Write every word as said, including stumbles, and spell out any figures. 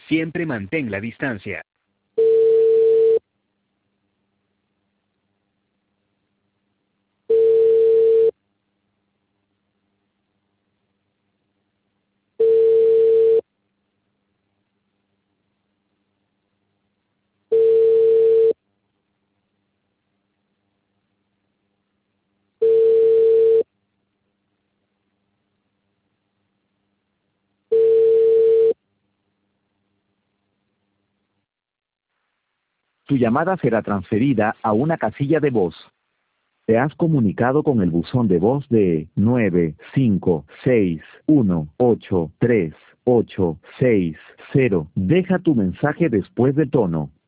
Siempre mantén la distancia. Tu llamada será transferida a una casilla de voz. Te has comunicado con el buzón de voz de nueve cinco seis uno ocho tres ocho seis cero. Deja tu mensaje después del tono.